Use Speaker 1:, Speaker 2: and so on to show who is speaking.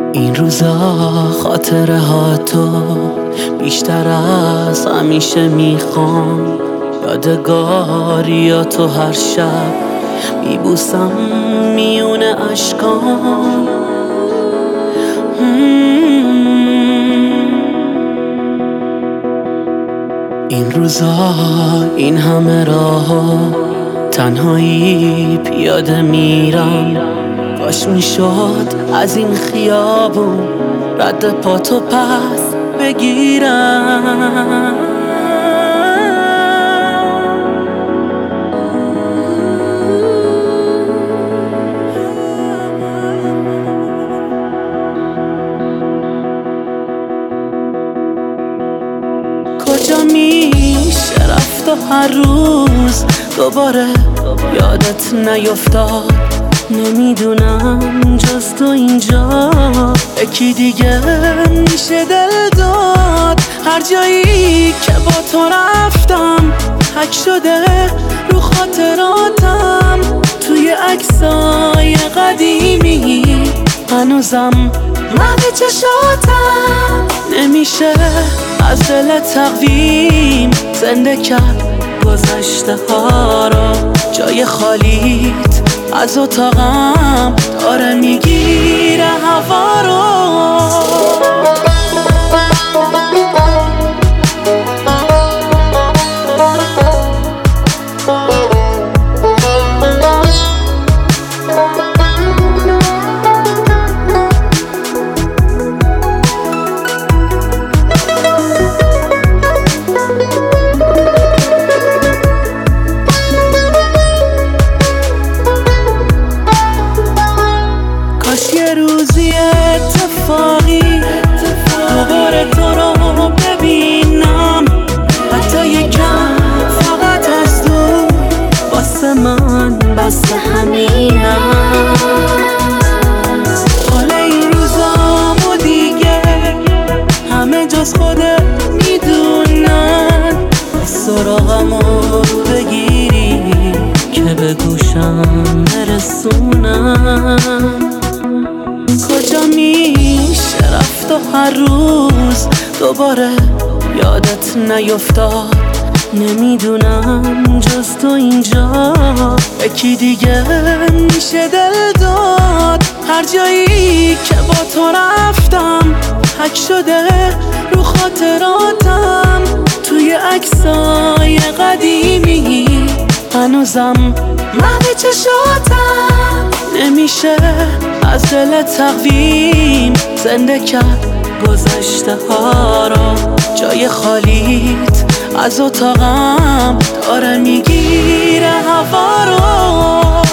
Speaker 1: این روزا خاطره ها تو بیشتر از همیشه میخوام. یادگاریاتو هر شب میبوسم میون اشکام. این روزا این همه راه تنهایی پیاده میرم. کاش میشد از این خیابون رد پاتو پس بگیرم. کجا میشه رفت و هر روز دوباره یادت نیفتاد؟ نمیدونم جز تو اینجا یکی دیگه میشه دل داد. هر جایی که با تو رفتم حک شده رو خاطراتم. توی عکسای قدیمی هنوزم محو چشاتم. نمیشه از دل تقویم زنده کرد گذشته ها را. جای خالیت از اتاقم داره میگیره هوا رو. یه روزی اتفاقی دوباره تو رو ببینم، حتی یکم فقط از دور. واسه من بس همینم. حال این روزامو دیگه همه جز خودت میدونن. سراغمو بگیری که به گوشم نرسونم. کجا میشه رفت و هر روز دوباره یادت نیفتاد؟ نمیدونم جز تو اینجا یکی دیگه میشه دل داد. هر جایی که با تو رفتم حک شده رو خاطراتم. توی عکسای قدیمی هنوزم محو چشاتم. نمیشه از دل تقویم زنده کرد گذشته ها را. جای خالیت از اتاقم داره میگیره هوا رو.